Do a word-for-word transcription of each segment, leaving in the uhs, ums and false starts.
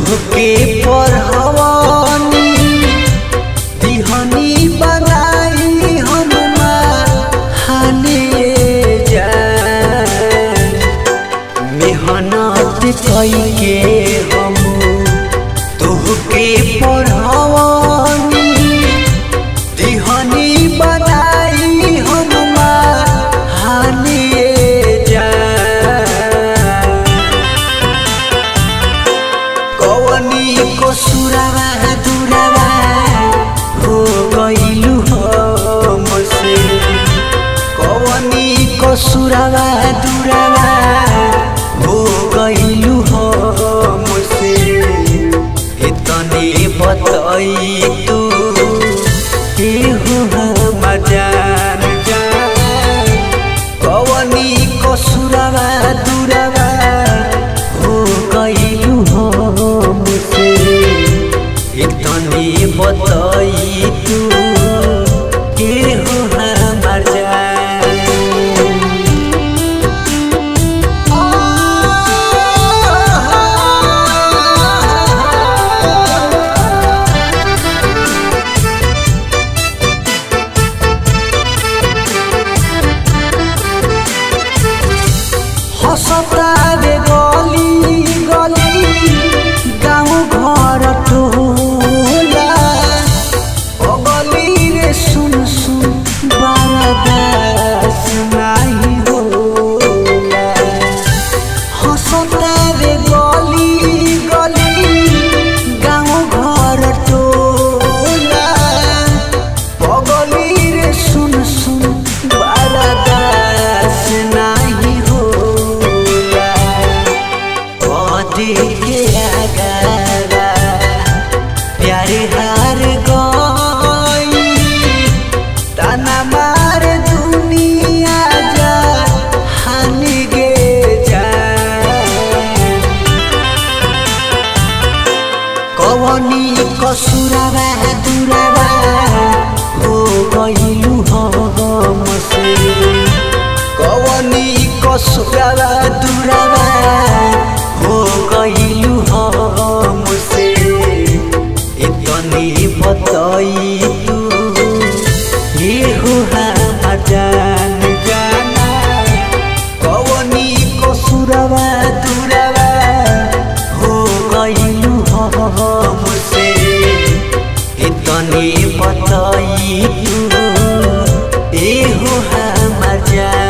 तुहके पढ़वनी दिहनी बनाई हम हाने जान मेहनत कइके हम तुहके पढ़वनी दिहनी बनाई हम हाने सुरावा दुरावा हो गइलु हमसे कवनी को सुरावा दुरावा हो गइलु हमसे इतने बताई तू के हो हम जान जान कवनी को सुरावा दुरावा हो गइलु हमसे इतनी बताई तू के हो हमार जान हंसता रे गली गली गाँव घर टोला अगली रे सुन सुन बर्दाश्त नहीं होला हंसता रे गली गली गाँव घर टोला अगली रे सुन सुन बर्दाश्त नहीं होला के आगारा प्यारे हार गई ताना मार दुनिया जा हान गे जान कवनी कसुरावा दुरावा हो गइलु हमसे कवनी कसुरावा दुरावा हो गइलु हमसे इतनी बताई तू ये हो हमार जान जाना कवनी कसुरावा दुरावा हो गइलु हमसे इतनी बताई तू ये हो हमार जान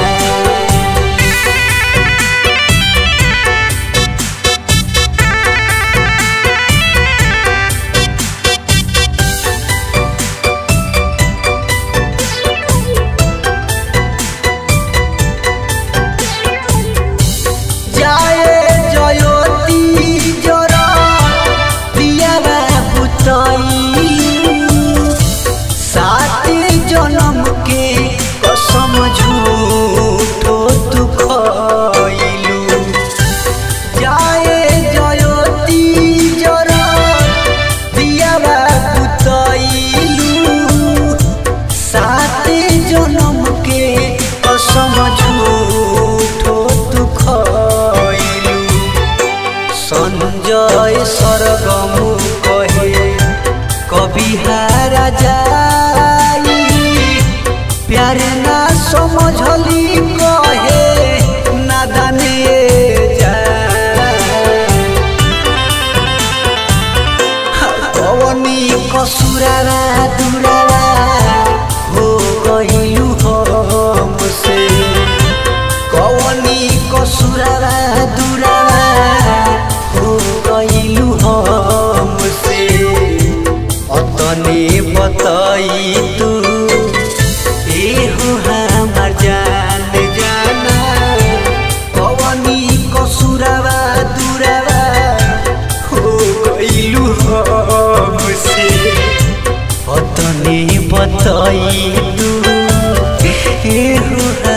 संजय सरगम कहे कभी हारा जाई प्यार ना समझली कहे नादाने कवनी कसुरावा दुरावा हो गइलु हमसे कवनी कसुरावा दुरावा हो गइलु हमसे अतने बताई तू ए हो हमार जान जाना कवनी कसुरावा दुरावा हो गइलु हमसे अतने बताई तू ए हो